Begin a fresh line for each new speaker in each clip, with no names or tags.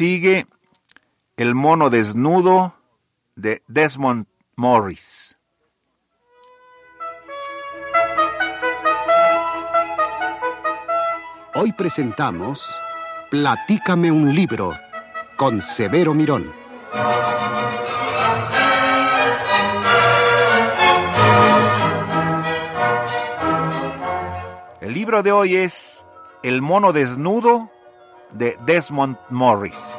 Sigue El mono desnudo de Desmond Morris.
Hoy presentamos Platícame un libro con Severo Mirón.
El libro de hoy es El mono desnudo de Desmond Morris.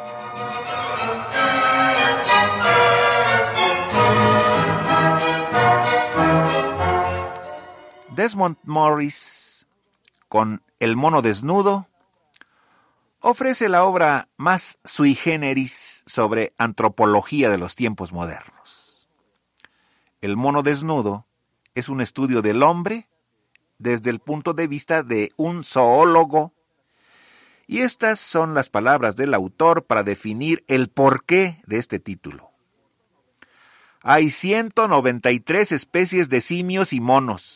Desmond Morris, con El mono desnudo, ofrece la obra más sui generis sobre antropología de los tiempos modernos. El mono desnudo es un estudio del hombre desde el punto de vista de un zoólogo, y estas son las palabras del autor para definir el porqué de este título. Hay 193 especies de simios y monos.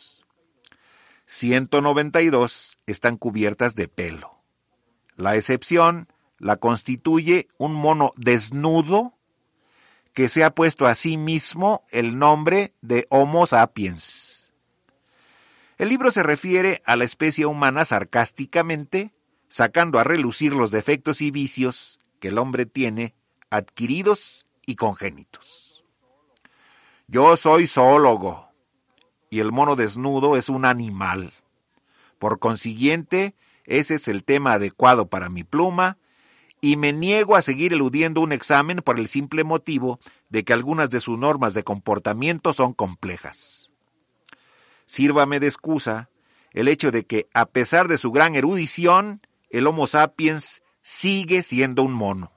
192 están cubiertas de pelo. La excepción la constituye un mono desnudo que se ha puesto a sí mismo el nombre de Homo sapiens. El libro se refiere a la especie humana sarcásticamente, sacando a relucir los defectos y vicios que el hombre tiene, adquiridos y congénitos. Yo soy zoólogo, y el mono desnudo es un animal. Por consiguiente, ese es el tema adecuado para mi pluma, y me niego a seguir eludiendo un examen por el simple motivo de que algunas de sus normas de comportamiento son complejas. Sírvame de excusa el hecho de que, a pesar de su gran erudición, el Homo sapiens sigue siendo un mono.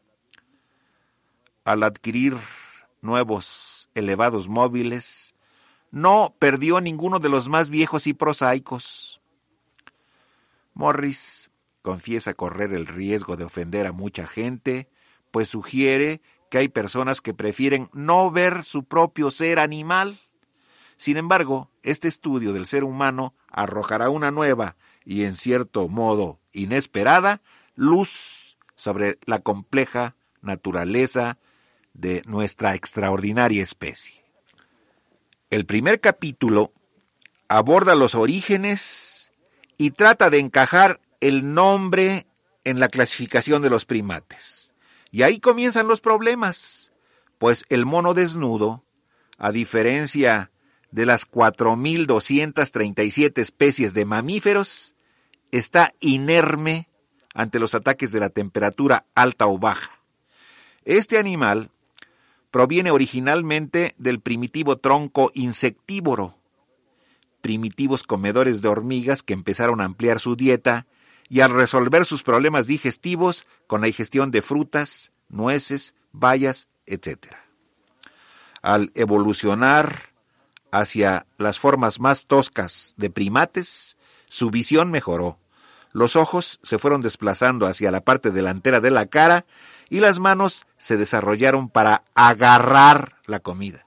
Al adquirir nuevos elevados móviles, no perdió ninguno de los más viejos y prosaicos. Morris confiesa correr el riesgo de ofender a mucha gente, pues sugiere que hay personas que prefieren no ver su propio ser animal. Sin embargo, este estudio del ser humano arrojará una nueva y, en cierto modo, inesperada luz sobre la compleja naturaleza de nuestra extraordinaria especie. El primer capítulo aborda los orígenes y trata de encajar el nombre en la clasificación de los primates. Y ahí comienzan los problemas, pues el mono desnudo, a diferencia de las 4.237 especies de mamíferos, está inerme ante los ataques de la temperatura alta o baja. Este animal proviene originalmente del primitivo tronco insectívoro, primitivos comedores de hormigas que empezaron a ampliar su dieta y a resolver sus problemas digestivos con la ingestión de frutas, nueces, bayas, etc. Al evolucionar hacia las formas más toscas de primates, su visión mejoró. Los ojos se fueron desplazando hacia la parte delantera de la cara y las manos se desarrollaron para agarrar la comida.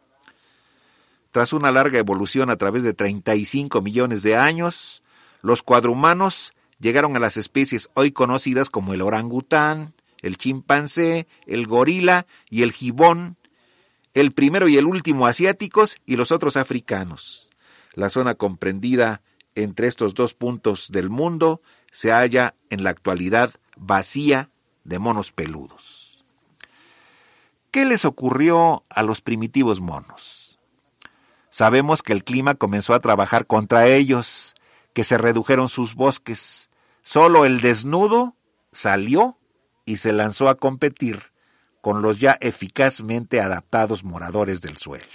Tras una larga evolución a través de 35 millones de años, los cuadrumanos llegaron a las especies hoy conocidas como el orangután, el chimpancé, el gorila y el gibón, el primero y el último asiáticos y los otros africanos. La zona comprendida entre estos dos puntos del mundo se halla en la actualidad vacía de monos peludos. ¿Qué les ocurrió a los primitivos monos? Sabemos que el clima comenzó a trabajar contra ellos, que se redujeron sus bosques. Solo el desnudo salió y se lanzó a competir con los ya eficazmente adaptados moradores del suelo.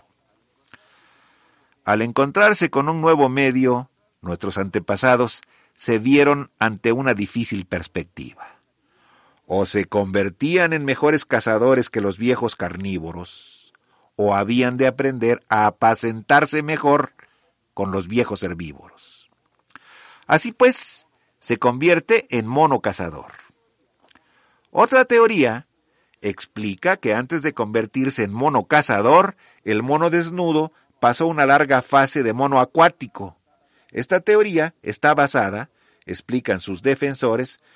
Al encontrarse con un nuevo medio, nuestros antepasados se vieron ante una difícil perspectiva. O se convertían en mejores cazadores que los viejos carnívoros, o habían de aprender a apacentarse mejor con los viejos herbívoros. Así pues, se convierte en mono cazador. Otra teoría explica que antes de convertirse en mono cazador, el mono desnudo pasó una larga fase de mono acuático. Esta teoría está basada, explican sus defensores,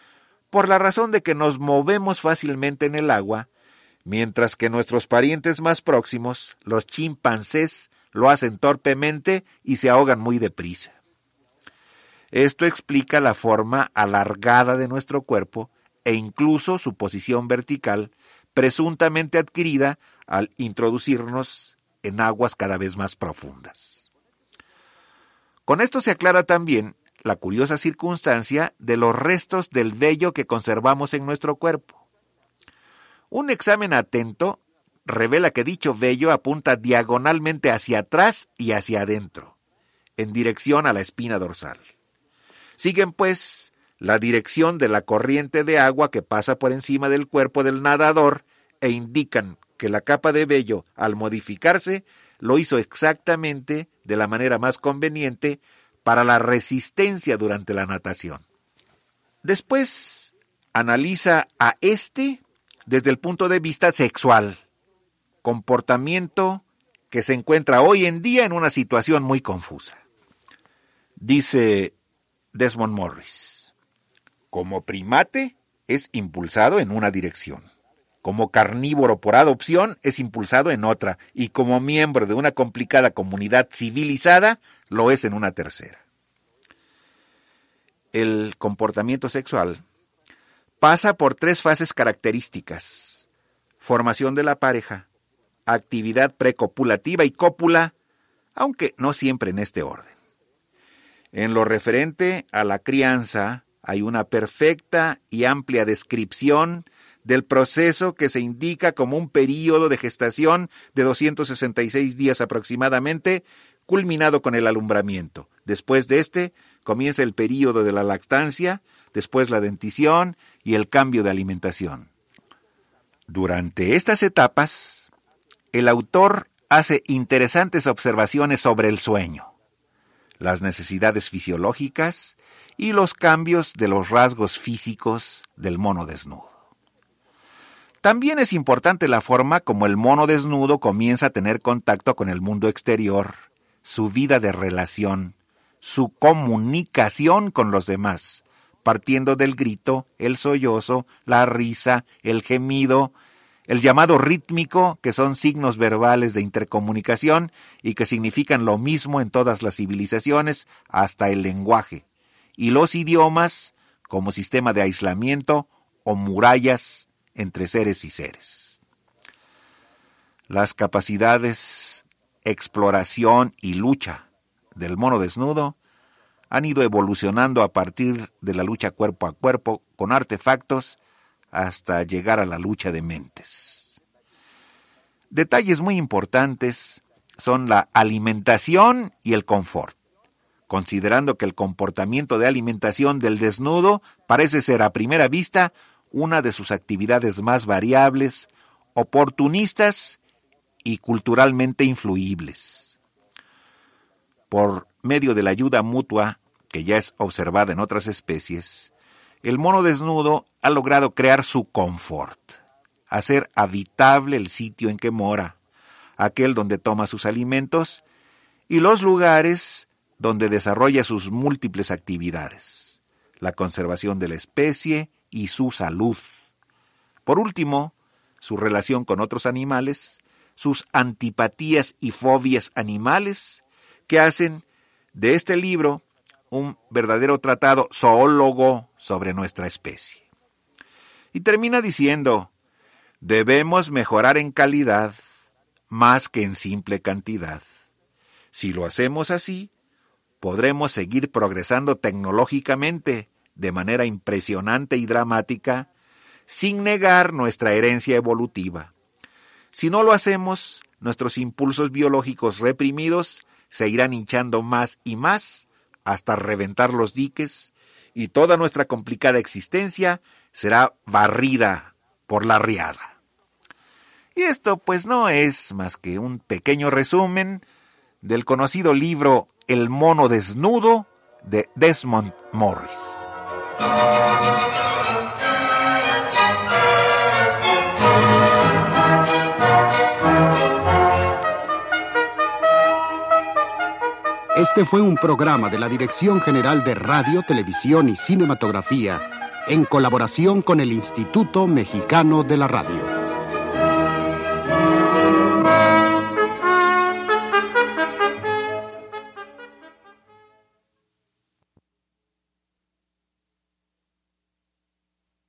por la razón de que nos movemos fácilmente en el agua, mientras que nuestros parientes más próximos, los chimpancés, lo hacen torpemente y se ahogan muy deprisa. Esto explica la forma alargada de nuestro cuerpo e incluso su posición vertical, presuntamente adquirida al introducirnos en aguas cada vez más profundas. Con esto se aclara también la curiosa circunstancia de los restos del vello que conservamos en nuestro cuerpo. Un examen atento revela que dicho vello apunta diagonalmente hacia atrás y hacia adentro, en dirección a la espina dorsal. Siguen, pues, la dirección de la corriente de agua que pasa por encima del cuerpo del nadador e indican que la capa de vello, al modificarse, lo hizo exactamente de la manera más conveniente para la resistencia durante la natación. Después, analiza a este desde el punto de vista sexual, comportamiento que se encuentra hoy en día en una situación muy confusa. Dice Desmond Morris: como primate es impulsado en una dirección, como carnívoro por adopción es impulsado en otra, y como miembro de una complicada comunidad civilizada lo es en una tercera. El comportamiento sexual pasa por 3 fases características: formación de la pareja, actividad precopulativa y cópula, aunque no siempre en este orden. En lo referente a la crianza, hay una perfecta y amplia descripción del proceso que se indica como un período de gestación de 266 días aproximadamente, culminado con el alumbramiento. Después de este, comienza el período de la lactancia, después la dentición y el cambio de alimentación. Durante estas etapas, el autor hace interesantes observaciones sobre el sueño, las necesidades fisiológicas y los cambios de los rasgos físicos del mono desnudo. También es importante la forma como el mono desnudo comienza a tener contacto con el mundo exterior, su vida de relación, su comunicación con los demás, partiendo del grito, el sollozo, la risa, el gemido, el llamado rítmico, que son signos verbales de intercomunicación y que significan lo mismo en todas las civilizaciones, hasta el lenguaje, y los idiomas como sistema de aislamiento o murallas entre seres y seres. Las capacidades, exploración y lucha del mono desnudo han ido evolucionando a partir de la lucha cuerpo a cuerpo con artefactos hasta llegar a la lucha de mentes. Detalles muy importantes son la alimentación y el confort, considerando que el comportamiento de alimentación del desnudo parece ser a primera vista una de sus actividades más variables, oportunistas y culturalmente influibles. Por medio de la ayuda mutua, que ya es observada en otras especies, el mono desnudo ha logrado crear su confort, hacer habitable el sitio en que mora, aquel donde toma sus alimentos y los lugares donde desarrolla sus múltiples actividades, la conservación de la especie y su salud. Por último, su relación con otros animales, sus antipatías y fobias animales, que hacen de este libro un verdadero tratado zoólogo sobre nuestra especie. Y termina diciendo: debemos mejorar en calidad más que en simple cantidad. Si lo hacemos así, podremos seguir progresando tecnológicamente de manera impresionante y dramática, sin negar nuestra herencia evolutiva. Si no lo hacemos, nuestros impulsos biológicos reprimidos se irán hinchando más y más hasta reventar los diques, y toda nuestra complicada existencia será barrida por la riada. Y esto pues no es más que un pequeño resumen del conocido libro El mono desnudo de Desmond Morris.
Este fue un programa de la Dirección General de Radio, Televisión y Cinematografía en colaboración con el Instituto Mexicano de la Radio.